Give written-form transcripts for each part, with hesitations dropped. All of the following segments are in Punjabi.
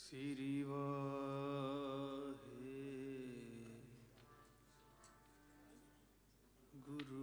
ਸ੍ਰੀ ਵਾਹਿਗੁਰੂ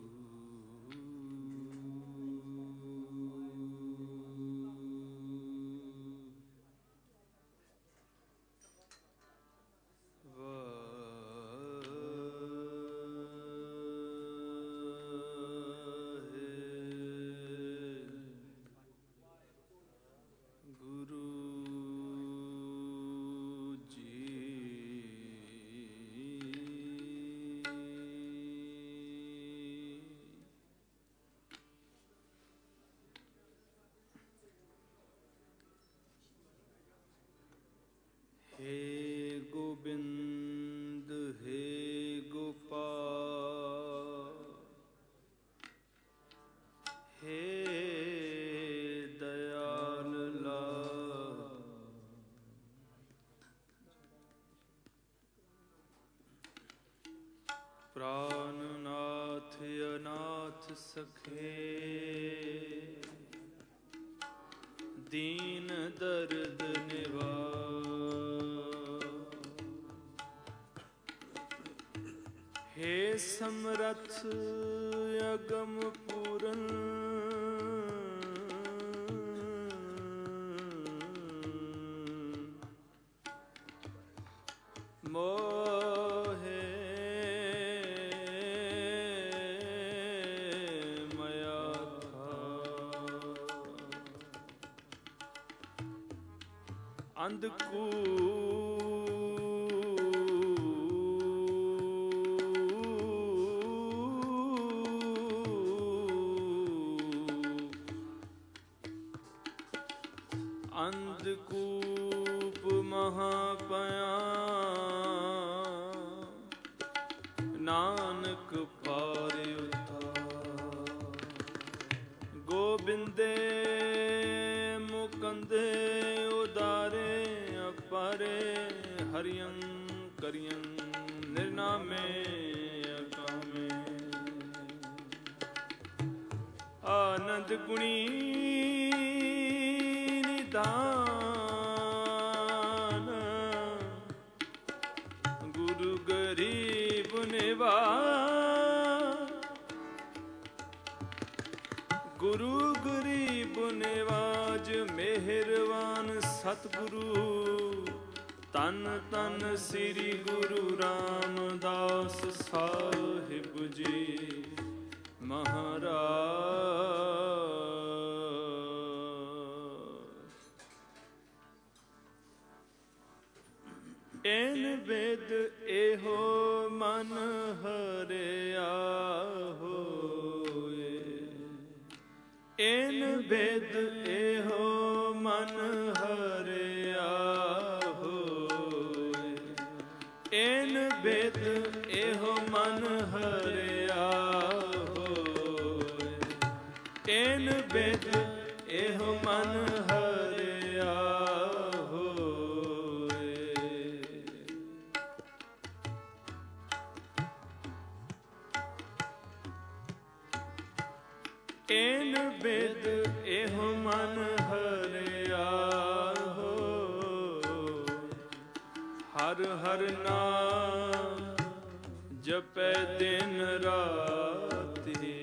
हे गोबिंद हे गोपाल हे दयाल प्राणनाथ अनाथ सखे दीन दर्द हे समरथ अगम पूरन मोहे मया था अंधकूप अंधकूप महापया नानक पार गोबिंदे मुकंदे उदारे अपारे हरियं करियं निर्नामे अकामे आनंद गुणी दान गुरु गरीब निवाज गुरु गरीब निवाज मेहरबान सतगुरु तन तन श्री गुरु रामदास साहिब जी महाराज एन वेद एहो मन हरिया होए एन वेद एहो मन हरिया होए एन वेद एहो मन हरिया होए एन वेद एहो मन हरिया एन वेद एहो मन हरिया हो हर हर नाम जपै दिन राति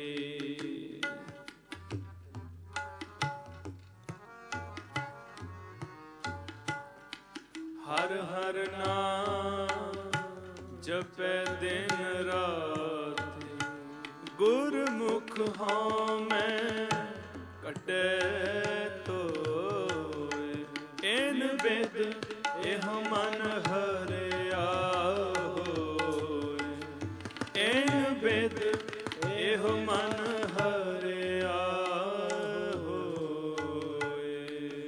हर हर नाम जपै दिन राति गुरमुख हाँ मैं कटे तो इन वेद एह मन हरिया होए इन वेद एह मन हरिया होए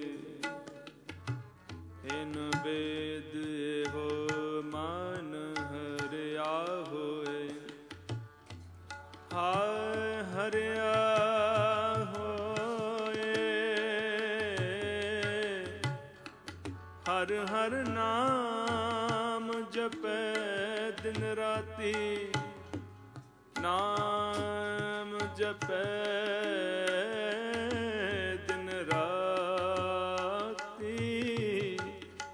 इन वेद एह मन हरिया होए हाय हरिया होए हर हर नाम जपै दिन राति नाम जपै दिन राति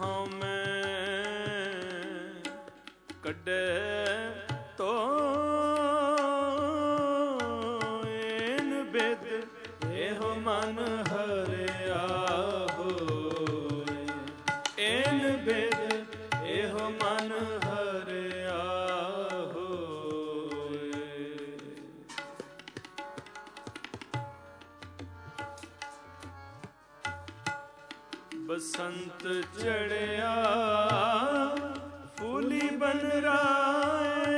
ਹਉ ਮੈਂ ਕੱਢੈ ਤੋ ਏਨ ਬਿਦ ਇਹੋ ਮਨ ਹਰਿਆ ਹੋਏ। ਏਨ ਬਿਦ ਇਹੋ ਮਨ ਹਰਿਆ ਹੋਏ। ਬਸੰਤ ਚੜਿਆ ਫੂਲੀ ਬਨ ਰਾਏ।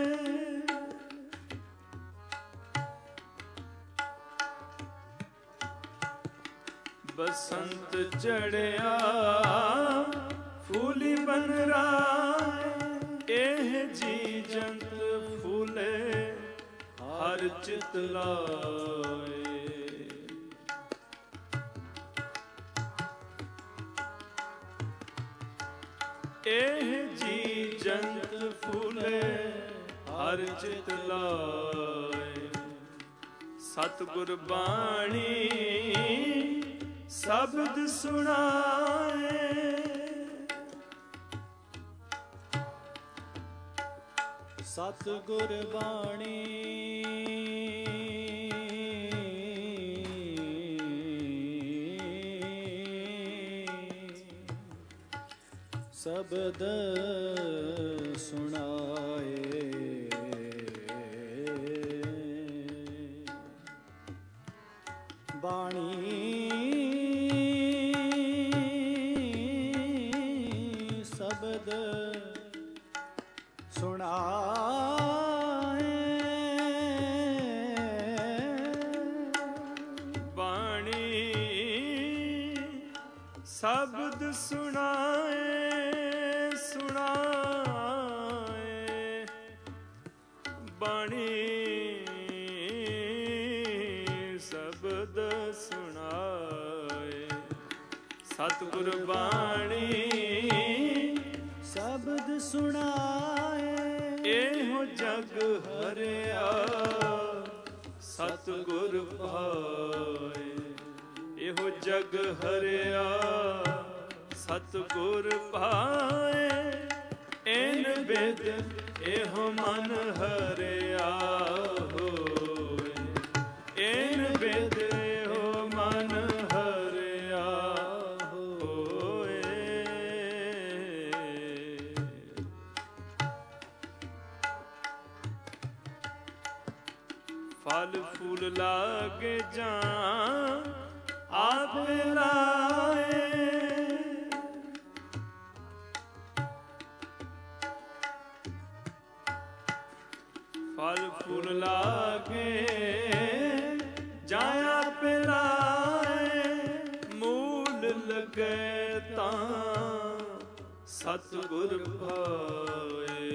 ਬਸੰਤ ਚੜਿਆ ਫੂਲੀ ਬਨ ਰਾਏ। ਇਹ ਜੀ ਜੰਤ ਫੂਲੇ ਹਰ ਚਿਤ ਲਾਏ। ਇਹ ਜੀ ਜੰਤ ਫੂਲੇ ਹਰ ਚਿਤ ਲਾਏ। ਸਤਿਗੁਰ ਬਾਣੀ ਸ਼ਬਦ ਸੁਣਾਏ। ਸਤਿਗੁਰ ਬਾਣੀ ਸ਼ਬਦ ਸੁਣਾਏ। ਬਾਣੀ ਸ਼ਬਦ ਸੁਣਾਏ। ਬਾਣੀ ਸ਼ਬਦ ਸੁਣਾਏ। ਸੁਣਾਏ ਬਾਣੀ ਸ਼ਬਦ ਸੁਣਾਏ। ਸਤਿਗੁਰ ਬਾਣੀ ਸ਼ਬਦ ਸੁਣਾਏ। ਇਹੋ ਜਗ ਹਰਿਆ ਸਤਿਗੁਰ ਭਾਏ। ਇਹੋ ਜਗ ਹਰਿਆ ਸਤਿਗੁਰ ਭਾਏ। ਏਨ ਬਿਦ ਇਹੋ ਮਨ ਹਰਿਆ ਹੋਏ। ਏਨ ਬਿਦ ਇਹੋ ਮਨ ਹਰਿਆ ਹੋਏ। ਫਲ ਫੂਲ ਲਾਗੇ ਜਾਂ ਆਪ ਲਾਏ। ਫਲ ਫੂਲ ਲਾਗੇ ਜਾਂ ਆਪ ਲਾਏ। ਮੂਲ ਲਗੇ ਤਾਂ ਸਤਿਗੁਰ ਭਾਏ।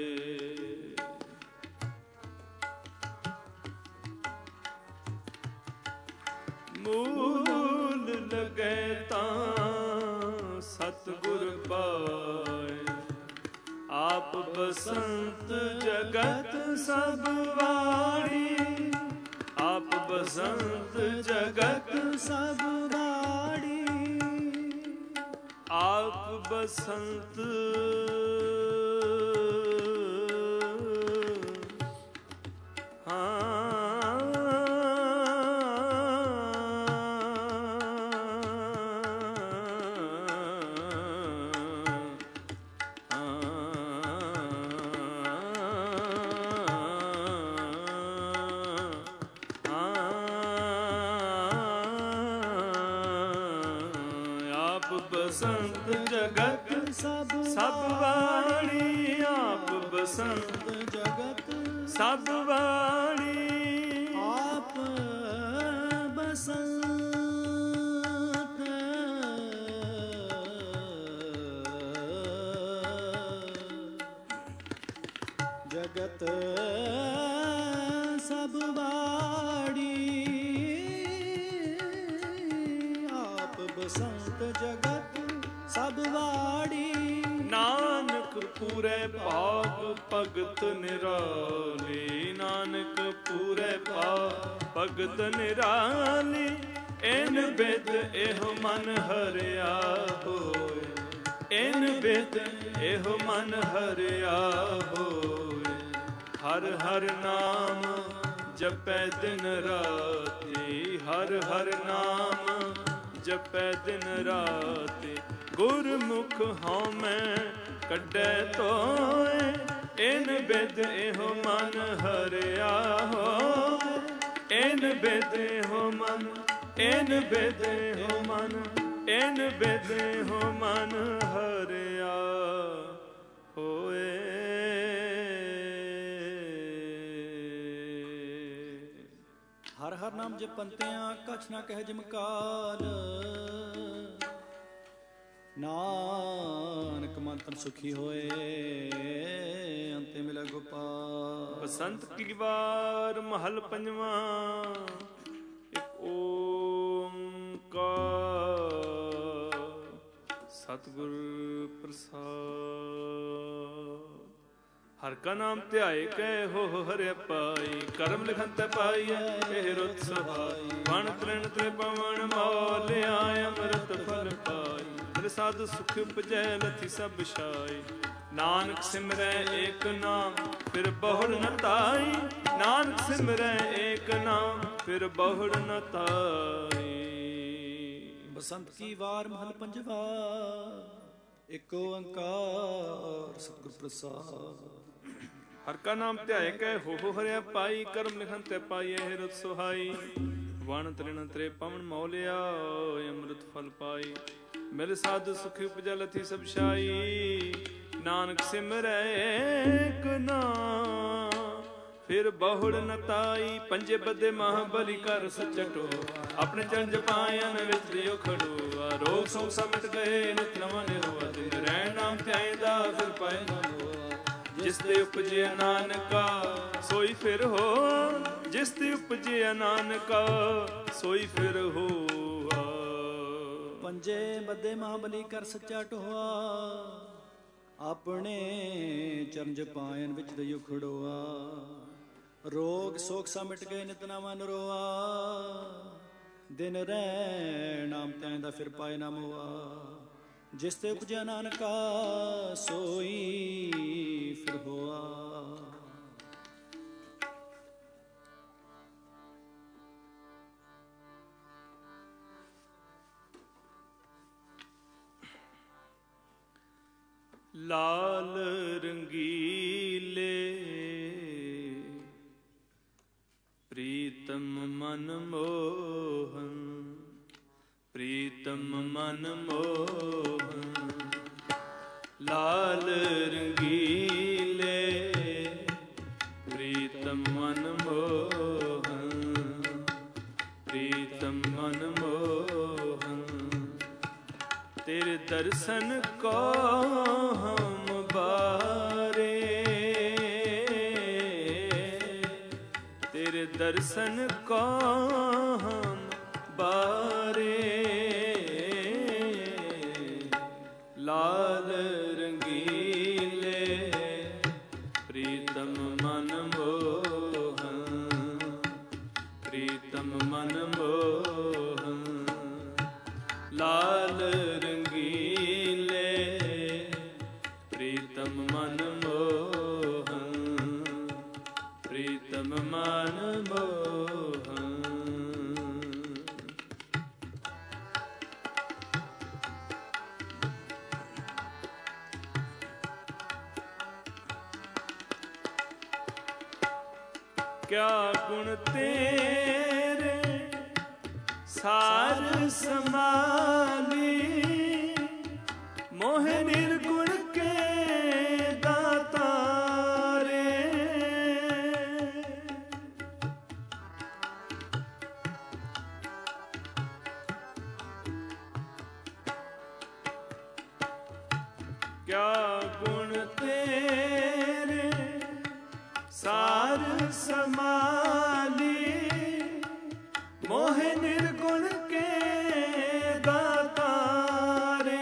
ਮੂਲ ਲਗੇ ਤਾਂ ਸਤਿਗੁਰ ਪਾਏ। ਆਪ ਬਸੰਤ ਜਗਤ ਸਭ ਵਾੜੀ। ਆਪ ਬਸੰਤ ਜਗਤ ਸਭ ਵਾੜੀ। ਆਪ ਬਸੰਤ ਬਸੰਤ ਜਗਤ ਸਭ ਵਾੜੀ। ਆਪ ਬਸੰਤ ਜਗਤ ਸਭ ਵਾੜੀ। ਆਪ ਬਸੰਤ ਜਗਤ ਸਭ ਵਾੜੀ। ਆਪ ਬਸੰਤ ਜਗਤ ਸਭ ਵਾੜੀ। ਨਾਨਕ ਪੂਰੇ ਭਾਗ ਭਗਤ ਨਿਰਾਲੀ। ਨਾਨਕ ਪੂਰੇ ਭਾਗ ਭਗਤ ਨਿਰਾਲੀ। ਏਨ ਬਿਦ ਇਹੋ ਮਨ ਹਰਿਆ ਹੋਏ। ਏਨ ਬਿਦ ਇਹੋ ਮਨ ਹਰਿਆ ਹੋਏ। ਹਰ ਹਰ ਨਾਮ ਜਪੈ ਦਿਨ ਰਾਤੀ, ਹਰ ਹਰ ਨਾਮ ਜਪੈ ਦਿਨ ਰਾਤੀ। ਗੁਰਮੁਖ ਹਉਮੈ ਕੱਢੈ ਧੋਏ, ਏਨ ਬਿਦ ਇਹੋ ਮਨ ਹਰਿਆ ਹੋਏ। ਏਨ ਬਿਦ ਇਹੋ ਮਨ, ਏਨ ਬਿਦ ਇਹੋ ਮਨ, ਏਨ ਬਿਦ ਇਹੋ ਮਨ ਹਰਿਆ ਹੋਏ। ਹਰ ਹਰ ਨਾਮ ਜਪੰਤਿਆਂ ਕਛ ਨਾ ਕਹਿ ਜਮਕਾਲ। ਨਾਨਕ ਮੰਤਨ ਸੁਖੀ ਹੋਏ, ਅੰਤੇ ਮਿਲੇ ਗੋਪਾਲ। ਬਸੰਤ ਕੀ ਵਾਰ ਮਹਲ ਪੰਜਵਾਂ। ਇੱਕ ਓੰਕਾਰ ਸਤਿਗੁਰ ਪ੍ਰਸਾਦ। ਹਰ ਕਾ ਨਾਮ ਧਿਆਏ ਕੈ ਹੋ ਹਰਿ ਪਾਈ, ਕਰਮ ਲਿਖਨ ਤੇ ਪਾਈਐ ਇਹ ਰੁੱਤ ਸਹਾਈ। ਵਣ ਤ੍ਰਿਣ ਤ੍ਰਿ ਪਵਨ ਮੌਲਿਆ, ਅੰਮ੍ਰਿਤ ਫਲ ਪਾਈ। ਹਰਿ ਸਾਧ ਸੁਖ ਉਪਜੈ ਲਥੀ ਸਭ ਛਾਈ। ਨਾਨਕ ਸਿਮਰੈ ਏਕ ਨਾਮ ਫਿਰ ਬਹੁੜ ਨ ਤਾਈ। ਨਾਨਕ ਸਿਮਰੈ ਏਕ ਨਾਮ ਫਿਰ ਬਹੁੜ ਨ ਤਾਈ। ਬਸੰਤ ਕੀ ਵਾਰ ਮਹਲ ਪੰਜਵਾ। ਇੱਕ ਓੰਕਾਰ ਸਤਿਗੁਰ ਪ੍ਰਸਾਦ। ਹਰ ਕਾ ਨਾਮ ਧਿਆਏ ਕੈ ਹੋ ਹਰਿਆ ਪਾਈ, ਕਰਮ ਲਿਖਨ ਤੇ ਪਾਈਐ ਇਹ ਰੁੱਤ ਸੁਹਾਈ। ਵਣ ਤ੍ਰਿਣ ਤ੍ਰਿ ਪਵਨ ਮੌਲਿਆ, ਅੰਮ੍ਰਿਤ ਫਲ ਪਾਈ। ਮਿਲ ਸਾਧੁ ਸੁਖ ਉਪਜੈ ਲਥੀ ਸਭ ਛਾਈ। ਨਾਨਕ ਸਿਮਰੈ ਏਕ ਨਾਮ ਫਿਰ ਬਹੁੜ ਨ ਤਾਈ। ਪੰਜੇ ਬੱਧੇ ਮਹਾਬਲੀ ਕਰ ਸਚਟੋ, ਆਪਣੇ ਚਰਨ ਜਪਾਇਨ ਵਿੱਚ ਦਿਓ ਖੜੋਆ। ਰੋਗ ਸੋਗ ਸਭ ਮਿਟ ਗਏ ਨਿਤ ਨਵਾਂ ਨਿਰੋਆ। ਦਿਨ ਰਹਿਣ ਨਾਮ ਧਿਆਇਂਦਾ ਫਿਰ ਪਾਏ ਨਾ ਹੋਆ। ਜਿਸ ਤੇ ਉਪਜਿਆ ਨਾਨਕਾ ਸੋਈ ਫਿਰ ਹੋ, ਜਿਸ ਤੇ ਉਪਜਿਆ ਨਾਨਕਾ ਸੋਈ ਫਿਰ ਹੋਆ। ਪੰਜੇ ਬੱਧੇ ਮਹਾਬਲੀ ਕਰ ਸੱਚਾ ਟੋਆ, ਆਪਣੇ ਚਰਨ ਜਪਾਇਨ ਵਿੱਚ ਦਈਓ ਖੜੋਆ। ਰੋਗ ਸੋਗ ਸਾ ਮਿਟ ਗਏ ਨਿਤ ਨਵਾਂ ਨਿਰੋਆ। ਦਿਨ ਰਹਿ ਨਾਮ ਧਿਆਇਂਦਾ ਫਿਰ ਪਾਏ ਨਾ ਮੋਆ। ਜਿਸ ਤੇ ਉਪਜਿਆ ਨਾਨਕਾ ਸੋਈ ਫਿਰ ਹੋਆ। ਲਾਲ ਰੰਗੀਲੇ ਪ੍ਰੀਤਮ ਮਨ ਮੋਹਨ, ਪ੍ਰੀਤਮ ਮਨ ਮੋਹਨ। ਲਾਲ ਰੰਗੀਲੇ ਪ੍ਰੀਤਮ ਮਨ ਮੋਹਨ, ਪ੍ਰੀਤਮ ਮਨ ਮੋਹਨ। ਤੇਰੇ ਦਰਸ਼ਨ ਕੋ ਹਮ ਬਾਰੇ, ਤੇਰੇ ਦਰਸ਼ਨ ਕੋ ਹਮ ਬਾਰੇ। ਲਾਲ ਰੰਗੀਲੇ ਪ੍ਰੀਤਮ ਮਨ ਮੋਹਨ, ਪ੍ਰੀਤਮ ਮਨ ਮੋਹਨ। ਲਾਲ ਰੰਗੀਲੇ ਪ੍ਰੀਤਮ ਮਨ ਮੋਹਨ, ਪ੍ਰੀਤਮ ਮਨ ਮੋਹਨ। ਕਿਆ ਗੁਣ ਤੇਰੇ ਸਾਰ ਸਮਾਲੀ, ਮੋਹਿ ਨਿਰਗੁਣ ਕੇ ਦਾਤਾਰੇ। ਕਿਆ ਗੁਣ ਤੇਰੇ ਸਾਰ ਸਮਾਲੀ, ਮੋਹਿ ਨਿਰਗੁਣ ਕੇ ਦਾਤਾਰੇ।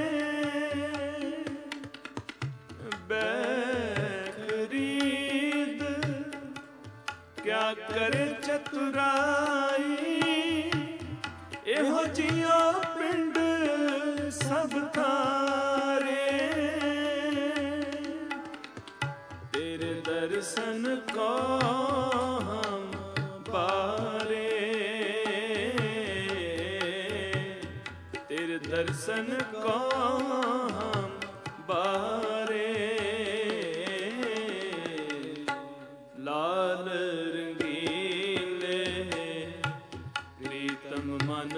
ਬੈਖਰੀਦ ਕਿਆ ਕਰੇ ਚਤੁਰਾਈ, ਇਹੋ ਜਿਹਾ ਪਿੰਡ ਸਭ ਥਾਰੇ। दर्शन को हम बारे, लाल रंगीले प्रीतम मन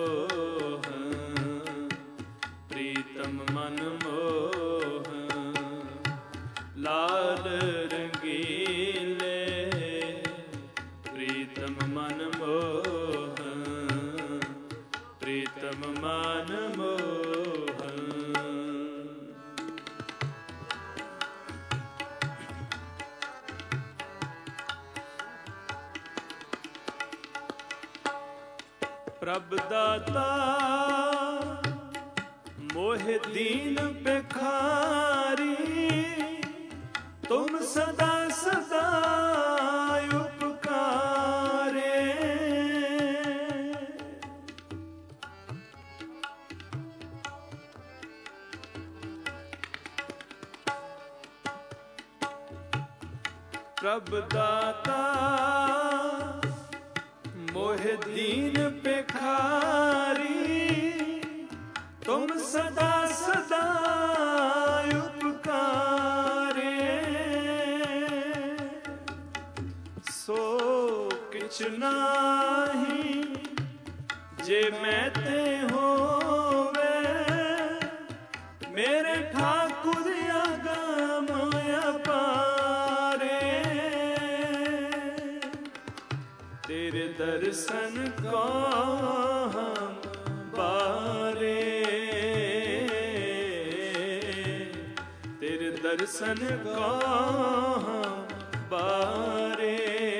मोहन, प्रीतम मन मोहन, लाल रंगीले प्रीतम मन मोहन, प्रीतम मन मोहन। प्रभ दाता मोहे दीन भिखारी, तुम सदा सदा उपकारे। प्रभ दाता मोहे दीन भिखारी, तुम सदा सदा उपकारे। सो किछ नाही जे मैं ते होवे, मेरे ठाकुर अगम अपारे। तेरे दर्शन को हम बारे, तेरे दर्शन को हम बारे,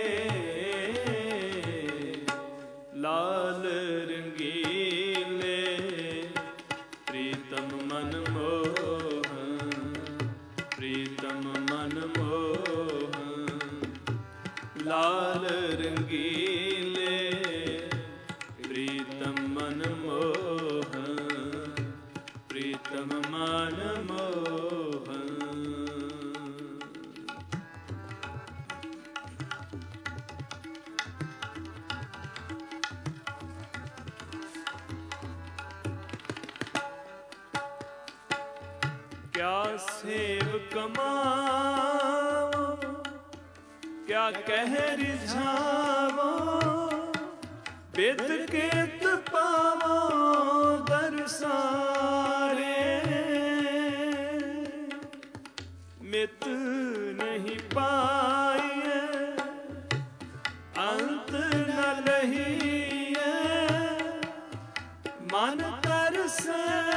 लाल रंगीले प्रीतम मन मोहन, प्रीतम मन मोहन, लाल रंगीले प्रीतम मन मोहन, प्रीतम मन मोहन। क्या सेव कमाओ, क्या कह रिझावो, बिद केत पावो दरसारे। मित नहीं पाइए अंत न लहिए, मन तरसे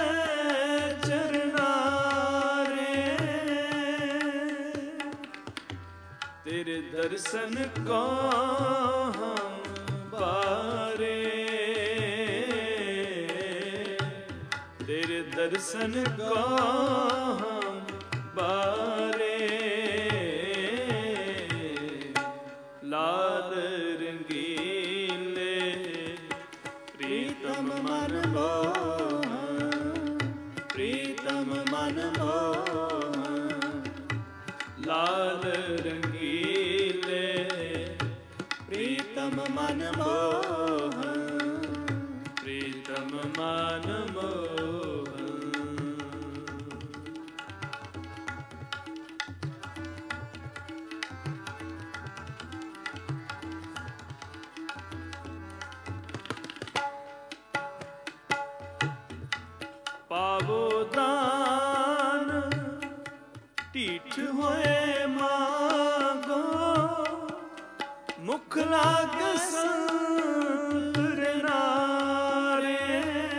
चरनारे। तेरे दर्शन को हम बारे, तेरे दर्शन को हम बारे, लाल रंगीले प्रीतम मन मोहन, प्रीतम मन मोहन, लाल रंगीले प्रीतम मन मोहन, प्रीतम मन मोहन। पावो दान टीठ होए मागो, मुख लाग संत नारे।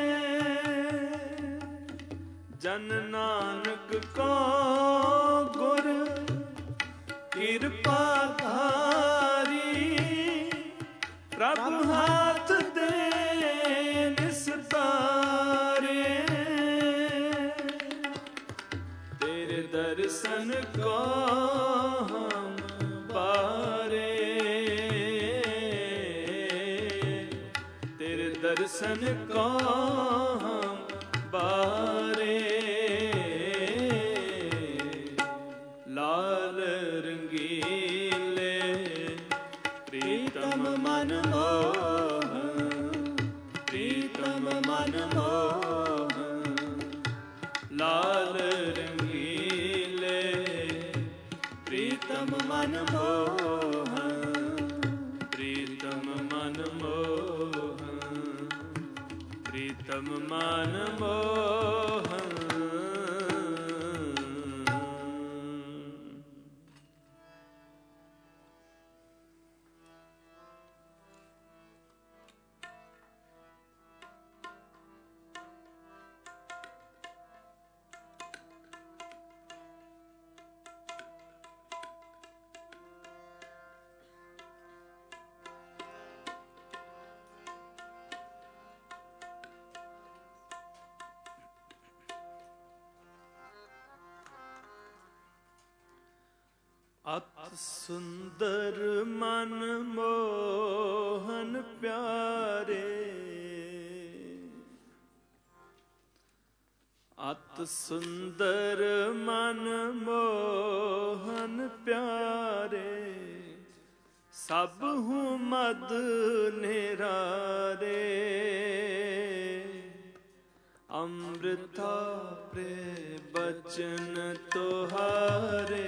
जन नानक को गुर कृपा धारी, प्रभु हाथ दे निस्तारे। तेरे दर्शन को हम बारे, तेरे दर्शन को हम बारे, लाल रंगीले प्रीतम मन मोहन, प्रीतम मन मोहन, प्रीतम मान मोहन। अत सुंदर मन मोहन प्यारे, अत सुंदर मन मोहन प्यारे, सब हूँ मद निरारे। अमृता प्रे बचन तुहारे,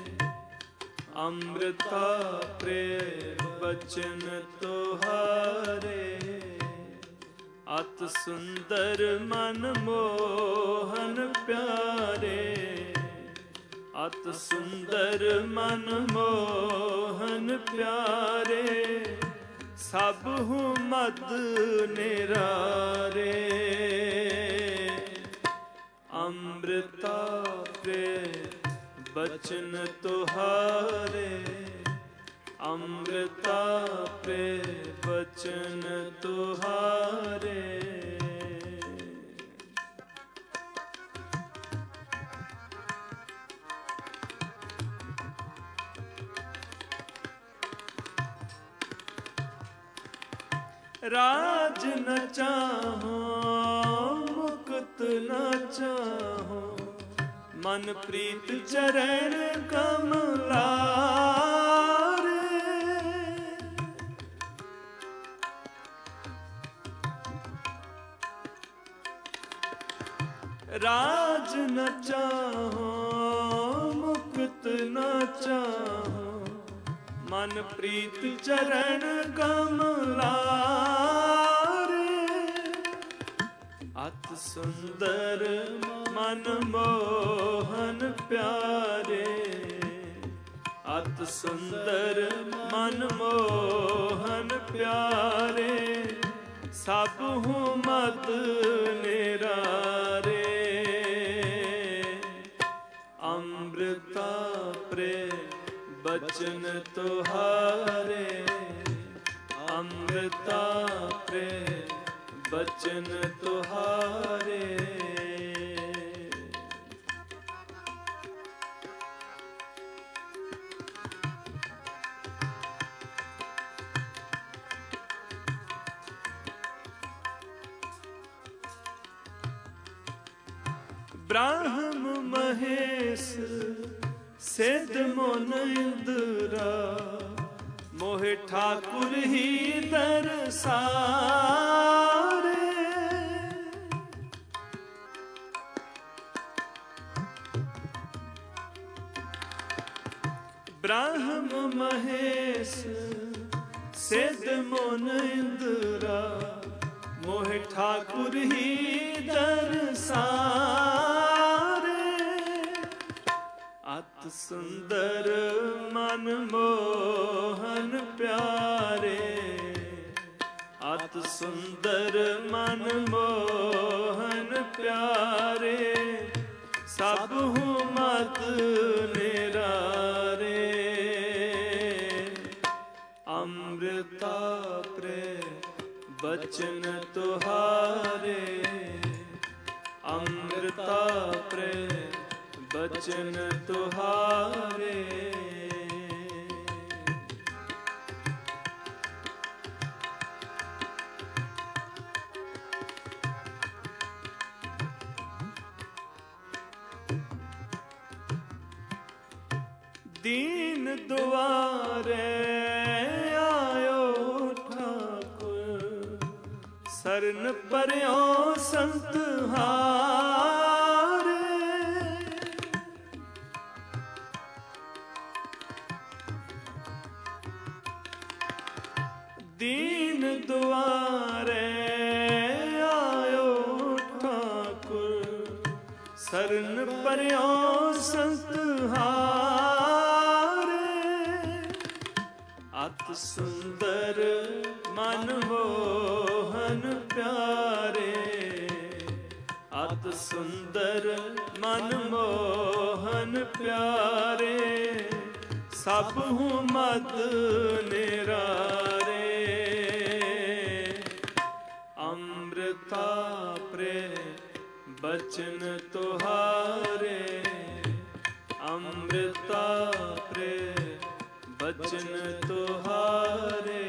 अमृता प्रेम बचन तुहारे। अत सुंदर मन मोहन प्यारे, अत सुंदर मन मोहन प्यारे, सब हूँ मद निरारे। अमृता प्रेम बचन तुहारे, अमृता पे बचन तुहारे। राज न चाहो मुकुत न चाहो, मन प्रीत चरण कमलारे। राज न चाहो मुकुत न चाहो, मन प्रीत चरण कमलारे। अत सुंदर मन मोहन प्यारे, अत सुंदर मन मोहन प्यारे, सब हूँ मद निरारे। अमृता प्रे बचन तुहारे, अमृता प्रे बचन तुहारे। ब्राह्म महेश सिद्ध मोन इंद्रा, मोहे ठाकुर ही दरसारे। ब्राह्म महेश सिद्ध मोन इंद्रा, मोहे ठाकुर ही दरसारे। अत सुंदर मन मोहन प्यारे, अत सुंदर मन मोहन प्यारे, सब हूँ मद निरारे। अमृता प्रे बचन तुहारे, अमृता प्रे बचन तुहारे। दीन दुआरे आयो ठाकुर, सरन पर्यो संत हारे। दीन दुआरे आयो ਸਰਨ ਪਰਿਓ ਸੰਤ ਹਾਰੇ, ਅਤ ਸੁੰਦਰ ਮਨ ਮੋਹਨ ਪਿਆਰੇ, ਅਤ ਸੁੰਦਰ ਮਨ ਮੋਹਨ ਪਿਆਰੇ, ਸਭੁ ਮਦ ਨਿਰਾਰੇ, ਅੰਮ੍ਰਿਤਾ ਪ੍ਰੇ ਬਚਨ ਤੁਹਾਰੇ, ਅੰਮ੍ਰਿਤਾ ਪ੍ਰੇ ਬਚਨ ਤੁਹਾਰੇ।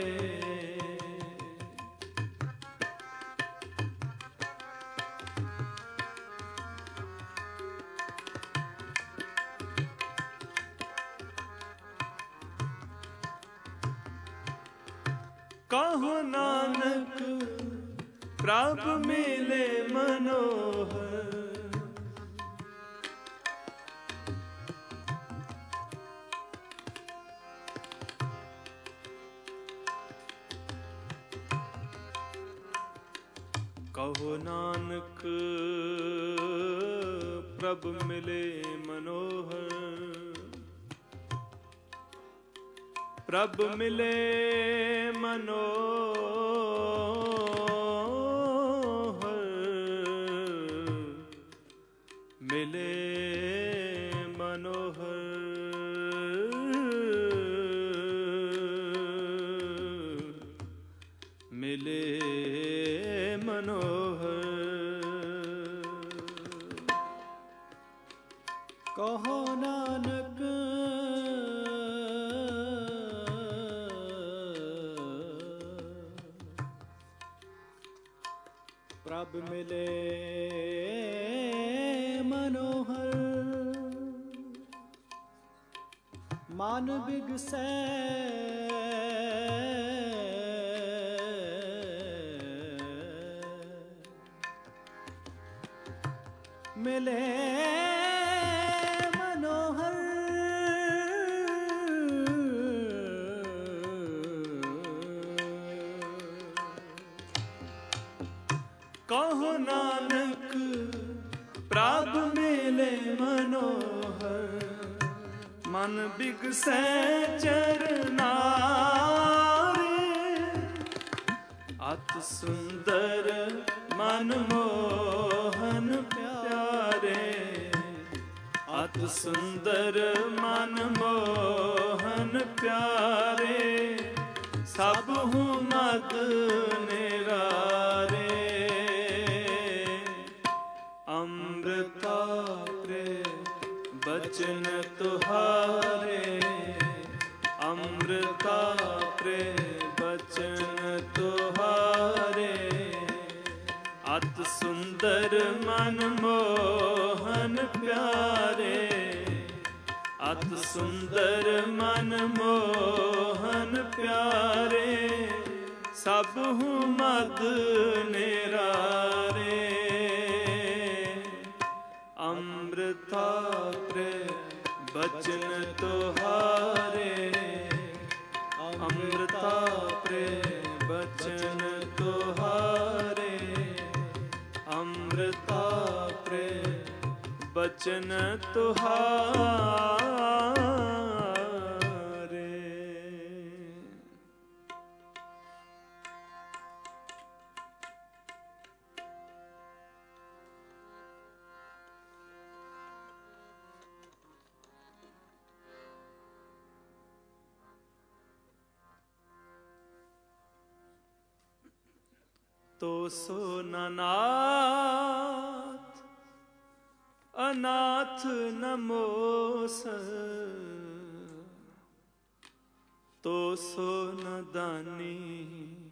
ਕਹੋ ਨਾਨਕ ਪ੍ਰਭ ਮਿਲੇ ਮਨੋਹਰ, ਕਹੋ ਨਾਨਕ ਪ੍ਰਭ ਮਿਲੇ ਮਨੋਹਰ, ਪ੍ਰਭ ਮਿਲੇ ਮਨੋਹਰ, ਮਿਲੇ ਮਨੋਹਰ, ਮਿਲੇ ਮਨੋਹਰ। ਕਹੋ ਨਾਨਕ ਪ੍ਰਭ ਮਿਲੇ ਮਨੋਹਰ, ਮਨ ਬਿਗਸੈ ਮਿਲੇ ਮਨੋਹਰ, ਕਹੋ ਨਾਨਕ ਪ੍ਰਭ ਮਿਲੇ ਮਨੋਹਰ, ਮਨ ਬਿਗਸੈ ਚਰਨਾਰੇ, ਅਤ ਸੁੰਦਰ ਮਨ ਮੋਹਨ ਪਿਆਰੇ, ਅਤ ਸੁੰਦਰ ਮਨ ਮੋਹਨ ਪਿਆਰੇ, ਸਭੁ ਮਦ ਨਿਰਾਰੇ, ਅੰਮ੍ਰਿਤਾ ਪ੍ਰੇ ਬਚਨ ਤੁਹਾਰੇ, ਅੰਮ੍ਰਿਤਾ ਪ੍ਰੇ ਬਚਨ ਤੁਹਾਰੇ, ਅਤ ਸੁੰਦਰ ਮਨ ਮੋਹਨ ਪਿਆਰੇ, ਅਤ ਸੁੰਦਰ ਮਨ ਮੋਹਨ ਪਿਆਰੇ, ਸਭੁ ਮਦ ਨਿਰਾਰੇ, ਅੰਮ੍ਰਿਤਾ ਪ੍ਰੇ ਬਚਨ ਤੁਹਾਰੇ, ਅੰਮ੍ਰਿਤਾ ਪ੍ਰੇ ਬਚਨ ਤੁਹਾਰੇ, ਅੰਮ੍ਰਿਤਾ ਪ੍ਰੇ ਬਚਨ ਤੁਹਾਰੇ। ਤੋ ਸੋ ਨਾਥ ਅਨਾਥ ਨਮੋਸ, ਤੋ ਸੋ ਨ ਦਾਨੀ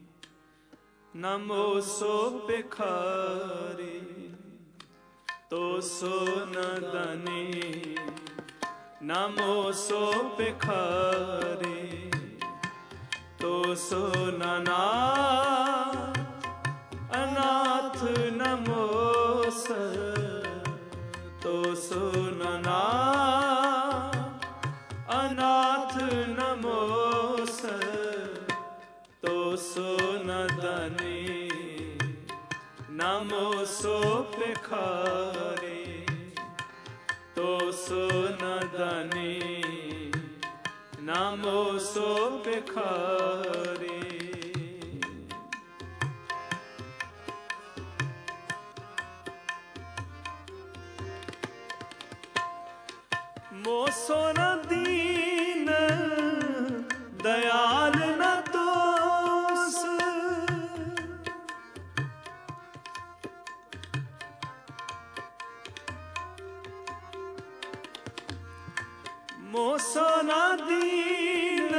ਨਮੋ ਸੋ ਭਿਖਾਰੀ, ਤੋ ਸੋ ਨ ਦਾਨੀ ਨਮੋ ਸੋ ਭਿਖਾਰੀ, ਤੋ ਸੋ ਨਾਥ ਅਨਾਥ ਨਮੋਸ, ਤੋ ਸੋ ਨਾਥ ਅਨਾਥ ਨਮੋਸ, ਤੋ ਸੋ ਨ ਦਾਨੀ ਨਮੋ ਸੋ ਭਿਖਾਰੀ, तो सो न दानी नामो सो भिखारी। मोसो न दीन दयाल न दोष, मोसो न दीन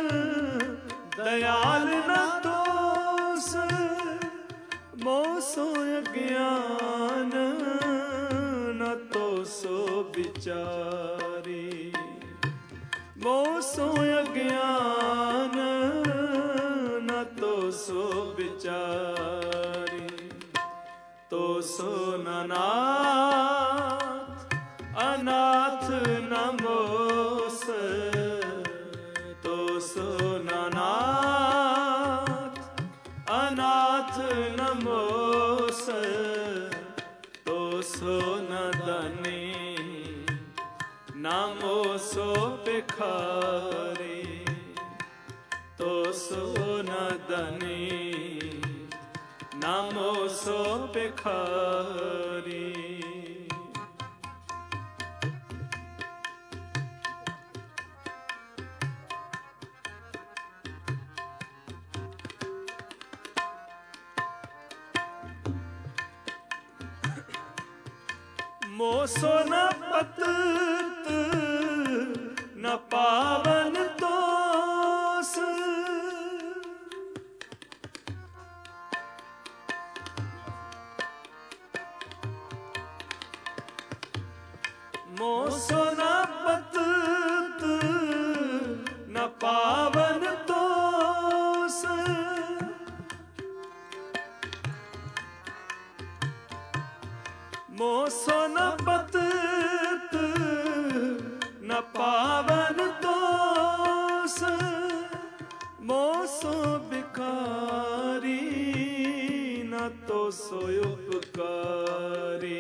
दयाल न दोष, मोसो अज्ञान न तो सो विचारी। मोसो अज्ञान न तो सो विचारी। तो सो नाथ अनाथ न मोस, तो सो नाथ अनाथ न मोस, तो सो न दानी नामो सो भिखारी। तो सो न दानी नामो सो भिखारी। मोसो न पतित न पावन तोस, मोसो न पतित न पावन तोस, मोसो न पतित न पावन तोस, मोसो भिखारी न तो सो उपकारी।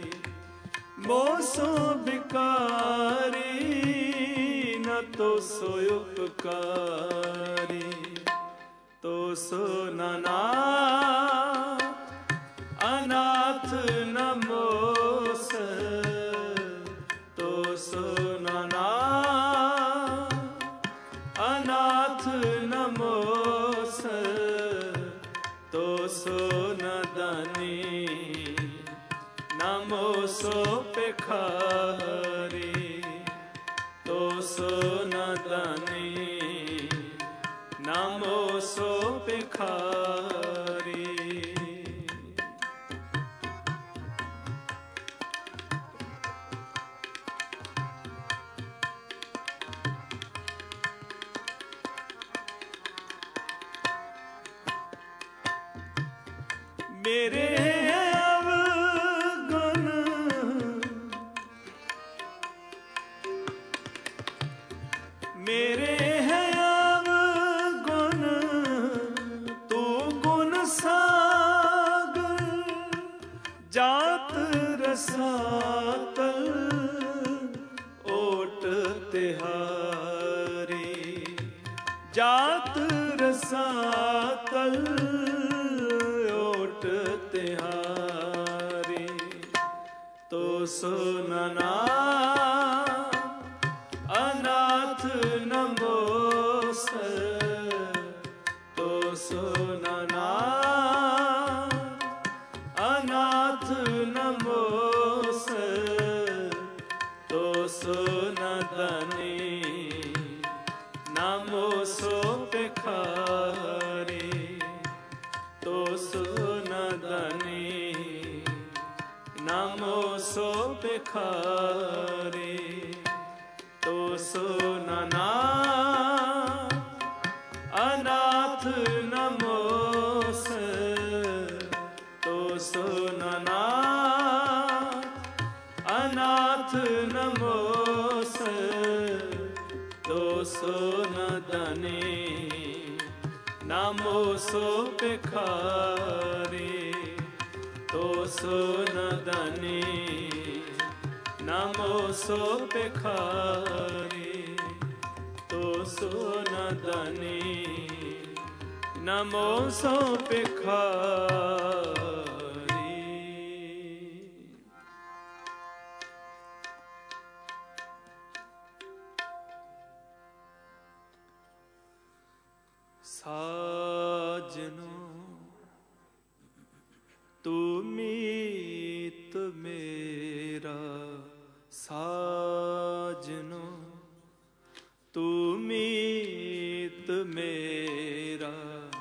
मोसो भिखारी न तो सो उपकारी। तो सो नाथ अनाथ न मोस, तो सो नाथ अनाथ न मोस, तो सो न दानी नामो सो भिखारी। तो सो न दानी नामो सो भिखारी। मेरे अवगुण मेरे है अवगुण, तू गुण सागर। जात रसातल ओट तिहारी। जात रसातल तिहारी। तो सो नाथ अनाथ न मोस, तो सो नाथ अनाथ न मोस, तो सो न दानी नामो सो भिखारी। तो सो न दानी नामो सो भिखारी। तो सो नाथ अनाथ न मोस, तो सो नाथ अनाथ न मोस, तो सो न दानी नामो सो भिखारी। तो सो न दानी नामो सो भिखारी तो सो न दानी नामो सो भिखारी। साजनो तू मीत मेरा साजनो तू मीत मेरा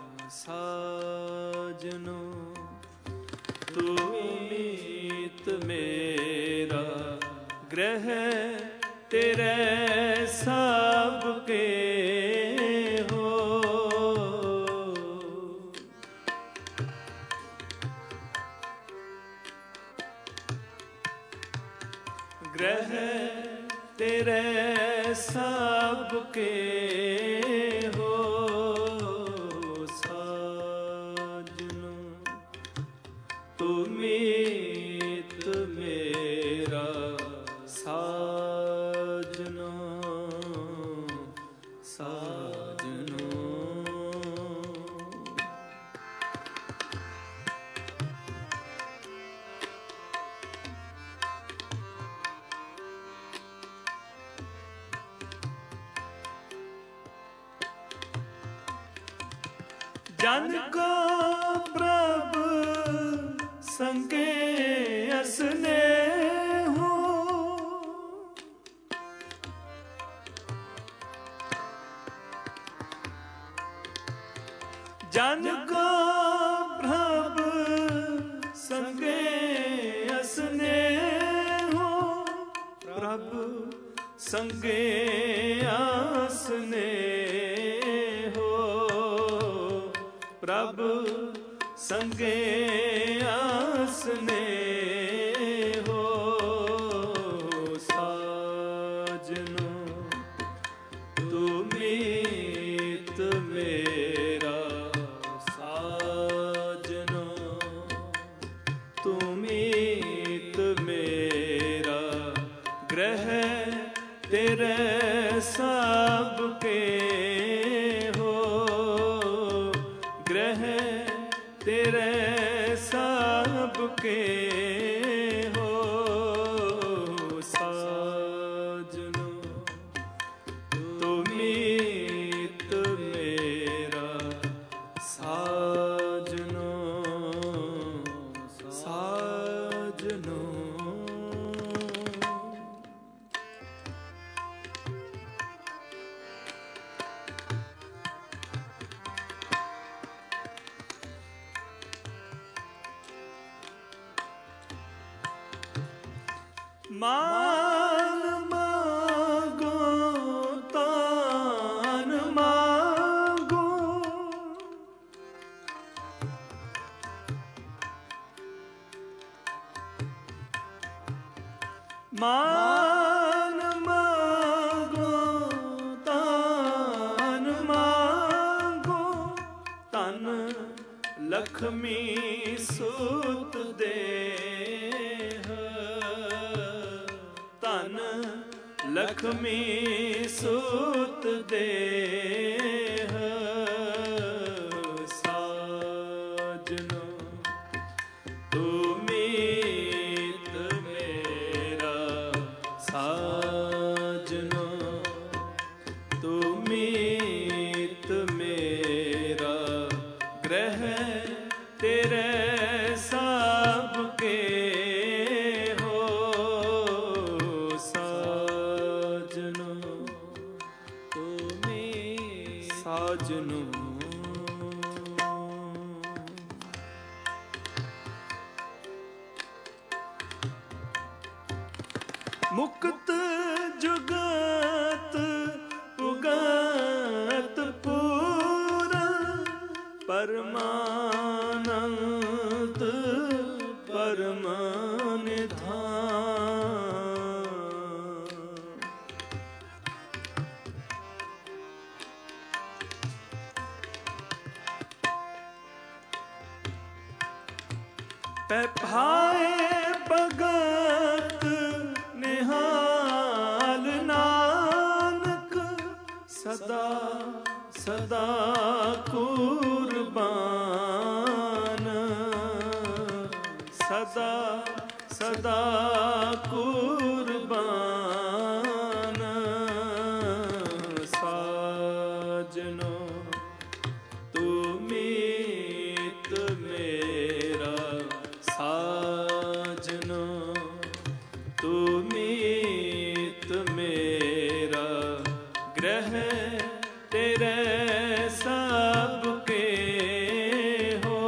साजनो तू मीत मेरा ग्रह तेरे सबके ग्रह तेरे सबके हो साजनो तू मीत मेरा साजनो साजनो। जन को प्रभु संगे असने हो जन को प्रभु संगे असने हो प्रभु संगे आसने प्रभु संगे आसने हो साजनो तू मीत मेरा साजनो तू मीत मेरा ग्रह तेरे सबके ग्रह तेरे सबके हो साजनो तू मीत मेरा साजनो साजनो। मान मांगो तान मांगो मान मांगो तान मांगो तन लक्ष्मी सूत दे लक्ष्मी सूत दे साजनो तू मीत मेरा साजनो तू मीत मेरा ग्रह तेरे सबके साजनो। मुक्त जुगत उगत पूरा परमानंद परमानिधान पे भाए भगत निहाल ਸਦਾ ਸਦਾ ਕੁਰਬਾਨ ਸਾਜਨੋ ਤੂੰ ਮੀਤ ਮੇਰਾ ਸਾਜਨੋ ਤੂੰ ਮੀਤ ਮੇਰਾ ਗ੍ਰਹਿ ਤੇਰੇ ਸਭ ਕੇ ਹੋ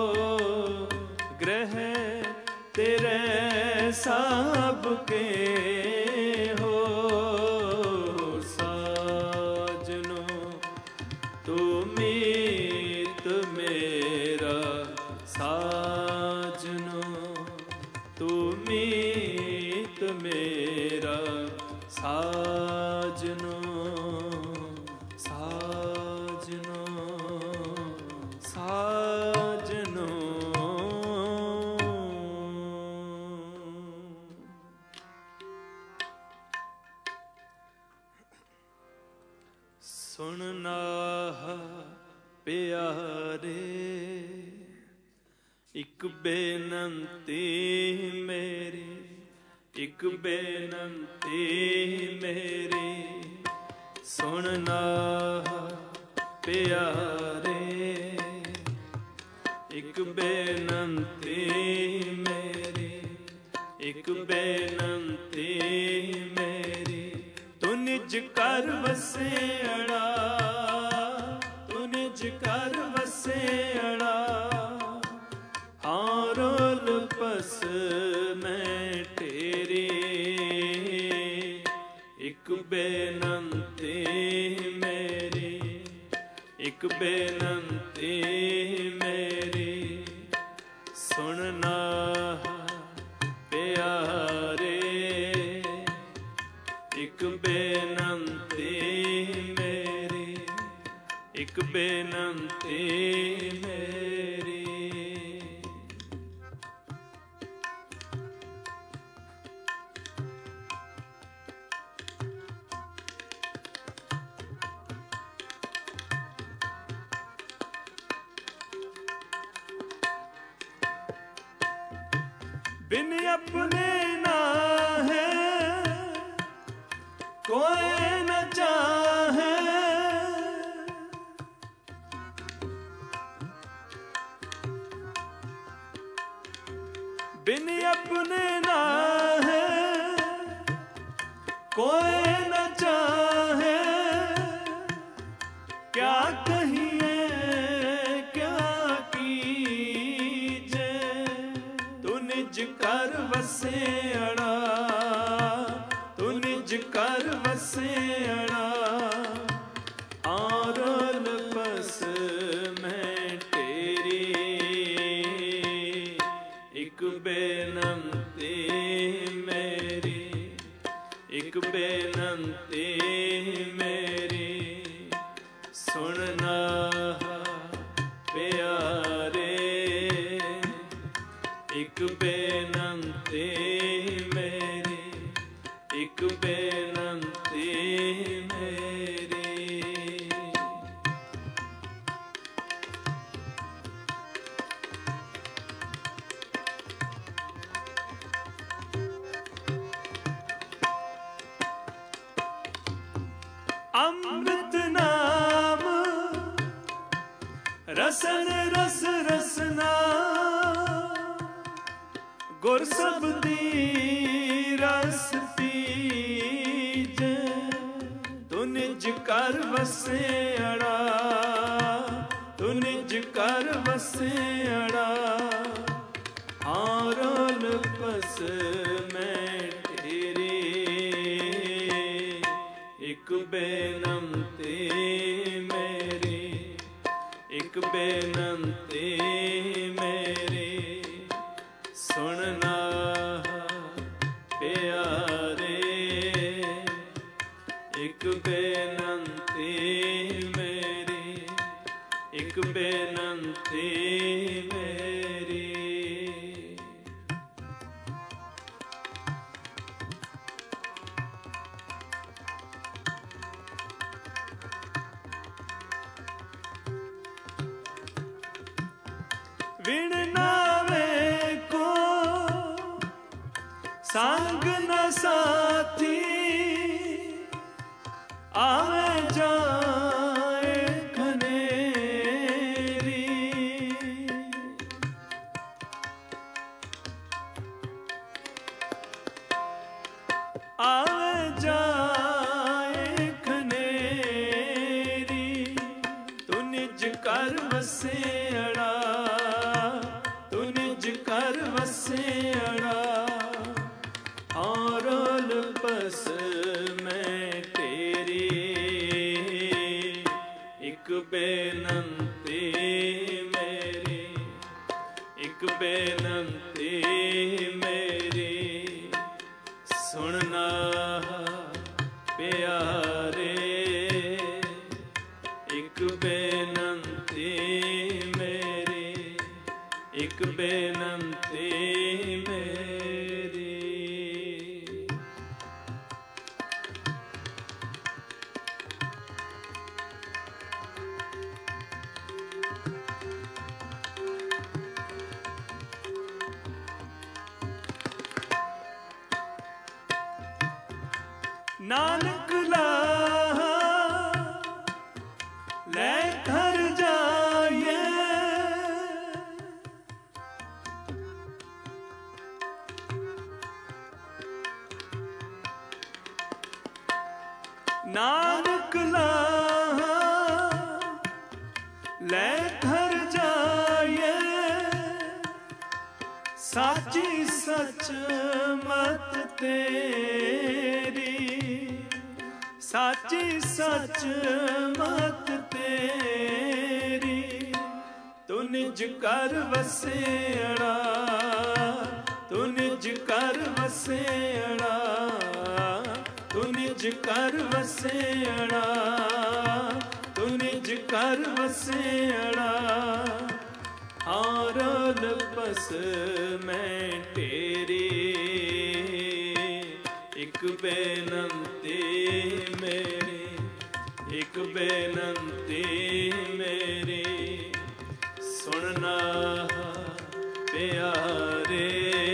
ਗ੍ਰਹਿ ਤੇਰੇ ਸਭ ਕੇ ਹੋ ਸਾਜਨੋ ਤੂੰ ਮੀਤ ਮੇਰਾ ਸਾਜਨੋ ਤੂੰ ਮੀਤ ਮੇਰਾ ਸਾਜਨੋ ਸਾਜਨੋ ਸਾਜਨੋ ਸੁਣਨਾ ਪਿਆਰੇ ਇੱਕ ਬੇਨੰਤੀ ਮੇਰੀ ਇੱਕ ਬੇਨੰਤੀ ਮੇਰੀ ਸੁਣਨਾ ਪਿਆਰੇ ਇੱਕ ਬੇਨੰਤੀ ਮੇਰੀ ਇੱਕ ਬੇਨੰਤੀ ਮੇਰੀ ਤੂੰ ਨਿਜ ਘਰ ਵਸੇੜਾ ਤੂੰ ਨਿਜ ਘਰ ਵਸੇੜਾ ਹਾਰੋਲ ਪਸ ਮੈਂ ਤੇਰੀ ਇੱਕ ਬੇਨੰਤੀ ਮੇਰੀ ਇੱਕ ਬੇਨੰਤੀ ਮੇਰੀ ਸੁਣਨਾ ਪਿਆਰੇ ਇੱਕ ਬੇਨੰਤੀ ਮੇਰੀ ਇੱਕ ਬੇਨੰਤੀ ਮੇਰੀ बिन अपने ना है कोई न चाहे बिन अपने ना है कोई न चाहे क्या कहिए क्या कीजे तू निज कर वसेड़ा तू निज कर वसेड़ा आरल बस मैं तेरी एक बेनंती मेरी एक बेनंती मेरी सुनना प्यारे एक बेनंती मेरी एक बेनंती मेरी अमृत नाम रसन रस रसना गुर सबदी रस पीजे तू निज कर वसेड़ा तू निज कर वसेड़ा आरल पस मैं तेरी एक बेनंती मेरी एक बेनंती मेरी सुनना प्यारे एक बेनंती मेरी एक बेनंती मेरी ਸੰਗ ਨ ਸਾਥੀ ਆਵੇ ਜਾਏ ਖਨੇਰੀ। ਆਵੇ ਜਾਏ ਖਨੇਰੀ ਤੂੰ ਨਿਜ ਘਰ ਵਸੇੜਾ, ਤੂੰ ਨਿਜ ਘਰ ਵਸੇੜਾ। ਔਰਲ ਪਸ ਮੈਂ ਤੇਰੀ ਇੱਕ ਬੇਨੰਤੀ ਮੇਰੀ, ਇੱਕ ਬੇਨੰਤੀ ਮੇਰੀ ਸੁਣਨਾ ਪਿਆਰੇ। ਇੱਕ ਬੇਨੰਤੀ ਮੇਰੀ, ਇੱਕ ਬੇਨੰਤੀ ਮੇਰੀ। ਨਾਨਕ ਲਾਹਾ ਲੈ ਘਰ ਜਾਈਏ, ਨਾਨਕ ਲਾਹਾ ਲੈ ਘਰ ਜਾਈਏ। ਸਾਚੀ ਸਚ ਮਤ ਤੇਰੀ, ਸਾਚੀ ਸਚ ਮਤ ਤੇਰੀ ਤੂੰ ਨਿਜ ਘਰ ਵਸੇੜਾ, ਤੂੰ ਨਿਜ ਘਰ ਵਸੇੜਾ, ਤੂੰ ਨਿਜ ਘਰ ਵਸੇੜਾ, ਤੂੰ ਨਿਜ ਘਰ ਵਸੇੜਾ। ਔਰਲ ਪਸ ਮੈਂ ਤੇਰੀ ਇੱਕ ਬੇਨੰਤੀ ਮੇਰੀ, ਇੱਕ ਬੇਨੰਤੀ ਮੇਰੀ ਸੁਣਨਾ ਪਿਆਰੇ।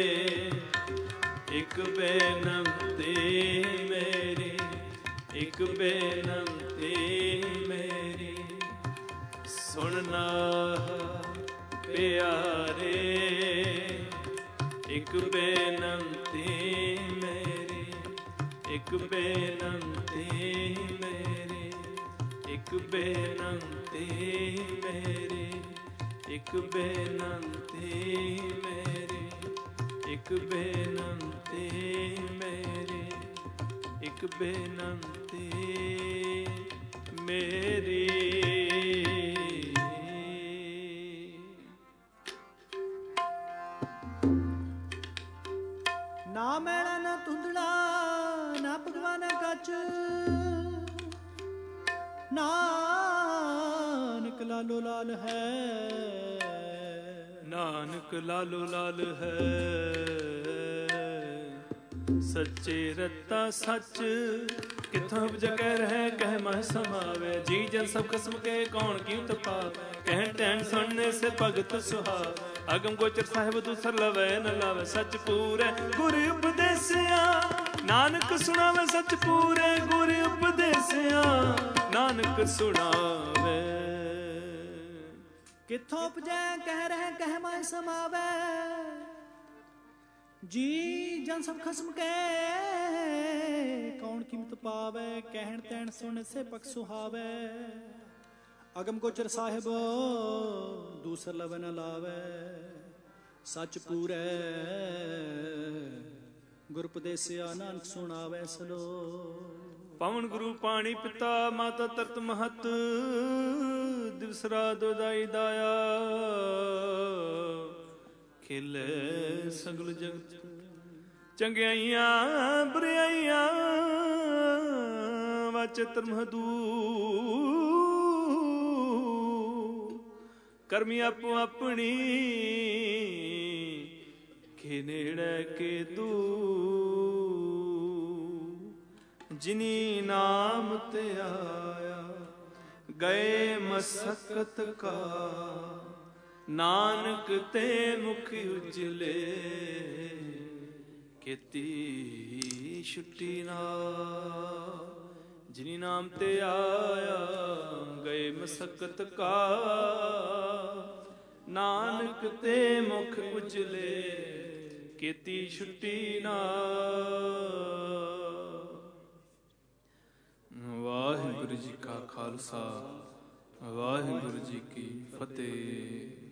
ਇੱਕ ਬੇਨੰਤੀ ਮੇਰੀ, ਇੱਕ ਬੇਨੰਤੀ ਮੇਰੀ ਸੁਣਨਾ ਪਿਆਰੇ। ਇੱਕ ਬੇਨੰਤੀ ਮੇਰੀ, ਇੱਕ ਬੇਨੰਤੀ ਮੇਰੀ, ਇੱਕ ਬੇਨੰਤੀ ਮੇਰੀ, ਇੱਕ ਬੇਨੰਤੀ ਮੇਰੀ, ਇੱਕ ਬੇਨੰਤੀ ਮੇਰੀ, ਇੱਕ ਬੇਨੰਤੀ ਮੇਰੀ। ਨਾ ਮੈਣਾ ਨਾ ਧੁੰਦੜਾ ਨਾ ਭਗਵਾਨ ਕੱਚ, ਨਾਨਕ ਲਾਲੋ ਲਾਲ ਹੈ, ਨਾਨਕ ਲਾਲੋ ਲਾਲ ਹੈ। ਸੱਚੇ ਰਤਾ ਸੱਚ ਕਿਥੋਂ ਉਪਜੈ ਰਹਿ ਕਹਿ ਮਹ ਸਮਾਵੇ। ਜੀ ਜਨ ਸਭ ਖਸਮ ਕੇ ਕੌਣ ਕੀਮਤ ਪਾਵੇ, ਕਹਿ ਟੈਣ ਸੁਣਨੇ ਸੇ ਭਗਤ ਸੁਹਾਵੇ। ਅਗਮ ਗੋਚਰ ਸਾਹਿਬ ਦੂਸਰ ਲਵੇ ਨ ਲਾਵੇ, ਸੱਚ ਪੂਰੇ ਗੁਰ ਉਪਦੇਸਿਆ। ਨਾਨਕ ਸੁਣਾਵੇ ਸੱਚ ਪੂਰੇ ਗੁਰ ਉਪਦੇਸਿਆ, ਨਾਨਕ ਸੁਣਾਵੇ। ਕਿੱਥੋਂ ਉਪਜੈ ਕਹਿ ਰਹਿ ਕਹਿ ਮਹ ਸਮਾਵੇ। ਜੀ ਜਨ ਸਭ ਖਸਮ ਕੇ ਕੌਣ ਕੀਮਤ ਪਾਵੇ, ਕਹਿਣ ਤੈਣ ਸੁਣ ਸੇ ਪਖ ਸੁਹਾਵੇ। ਅਗਮ ਗੋਚਰ ਸਾਹਿਬ ਦੂਸਰ ਲਵੇ ਨ ਲਾਵੇ, ਸੱਚ ਪੂਰੇ ਗੁਰ ਉਪਦੇਸਿਆ, ਨਾਨਕ ਸੁਣਾਵੇ ਸਲੋ। ਪਵਨ ਗੁਰੂ ਪਾਣੀ ਪਿਤਾ ਮਾਤਾ ਤਰਤ ਮਹਤ, ਦਿਵਸ ਰਾਤ ਉਦਾਈ ਦਾਇਆ। ਖਿਲੇ ਸਗਲ ਜਗਤ ਚੰਗਿਆਈਆਂ ਬੁਰਾਈਆਂ, ਵਾਚੇ ਧਰਮ ਦੂ ਕਰਮੀ ਆਪੋ ਆਪਣੀ। ਕੇ ਨੇੜੇ ਕੇ ਤੂ ਜਿਨੀ ਨਾਮ ਤੇ ਆਇਆ, ਗਏ ਮਸਕਤ ਕਾ ਨਾਨਕ ਤੇ ਮੁਖ ਉਜਲੇ। ਕੀਤੀ ਛੁੱਟੀ ਨਾ, ਜਿਨੀ ਨਾਮ ਤੇ ਆਇਆ ਗਏ ਮਸਕਤ ਕਾ, ਨਾਨਕ ਤੇ ਮੁਖ ਉਜਲੇ ਕੀਤੀ ਛੁੱਟੀ ਨਾ। ਵਾਹਿਗੁਰੂ ਜੀ ਕਾ ਖਾਲਸਾ, ਵਾਹਿਗੁਰੂ ਜੀ ਕੀ ਫਤਿਹ।